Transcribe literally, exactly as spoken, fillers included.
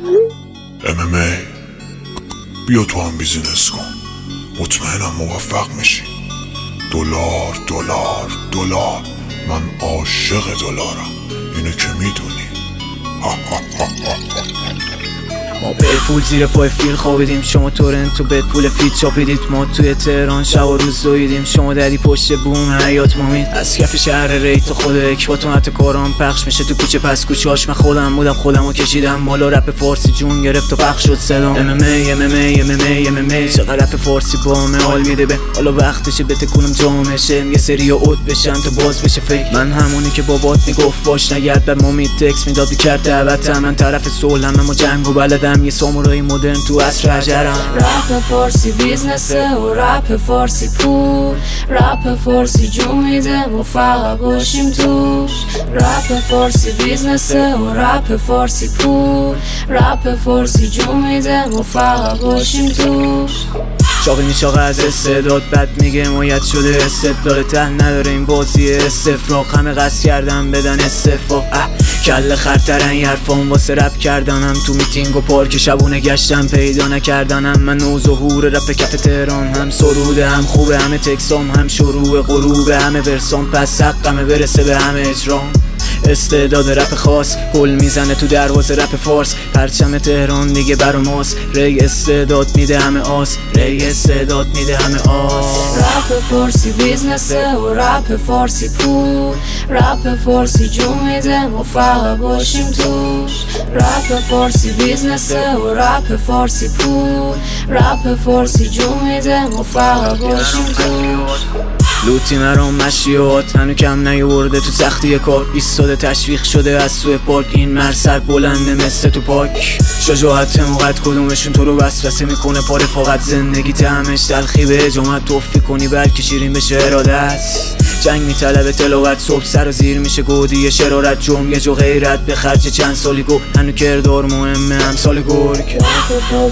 ام ام ای بیا تو هم بیزینس کن، مطمئنم موفق میشی. دلار دلار دلار، من عاشق دلارم، اینو که میدونی. ما به پول زیر پای فیل خوابیدیم، شما تورنتو بهت پول فیت چاپیدید. ما توی تهران شب و روز دویدیم، شما دری پشت بوم حیات مامید. از کف شهر ریت تا خود اکباتون حتی کارام پخش میشه تو کوچه پس کوچه هاش. من خودم بودم خودمو کشیدم بالا، رپ فارسی جون گرفت و پخش شد صدام. ام ام ای ام ام ای ام ام ای ام ام ای چقدر رپ فارسی بامه حال میده به حالا وقتشه بتکونم جامشه. یه سری اوت بشن تا باز بشه فکر. من همونی که بابات میگفت باش نگرد، بعد مامی تکس میداد میکرد دعوت. من طرف صلحم اما جنگو بلدم، یه سامورای مدرن تو عصر عجرم. رپ فارسی بیزنسه و رپ فارسی پول، رپ فارسی جون میده و فقط باشیم توش. رپ فارسی بیزنسه و رپ فارسی پول، رپ فارسی جون میده و فقط باشیم توش. چاقی میچاقه از استعداد، بد میگه حمایت شده استدلال. ته نداره این بازی استفراغ، همه قصد کردن بدن استفاق. کل خرترن این حرفان واسه رپ کردنم، تو میتینگ و پارک شبونه گشتم پیدا نکردنم. من و ظهور رپ کف تهران، هم سروده هم خوبه، همه تکسام هم شروع غروب، همه ورسام پس حقمه برسه به همه اجرام. استعداد رپ خاص گل میزنه تو دروازه رپ فارس، پرچم تهران دیگه برا ماست. ری استعداد میده همه آس، ری استعداد میده همه آس. رپ فارسی بیزنسه و رپ فارسی پول، رپ فارسی جون میده و فقط باشیم توش. رپ فارسی بیزنسه و رپ فارسی پول، رپ فارسی جون میده و فقط باشیم توش. لوتی مرام مشیات هنو کم نیورده تو سختی کار. ایستاده تشویق شده از سوی پارک، این مرسر بلنده مثل تو پاک. شجاعت موقت کدومشون تو رو وسوسه میکنه پا رفاقت. زندگی همش تلخی به اجامت توفی کنی بلکه شیرین بشه ارادت. جنگ میطلبه تلاوت، صبح سر و زیر میشه گودی شرارت. جمعه جو غیرت به خرج چند سالی گو، هنو کردار مهمه همسال گرگ.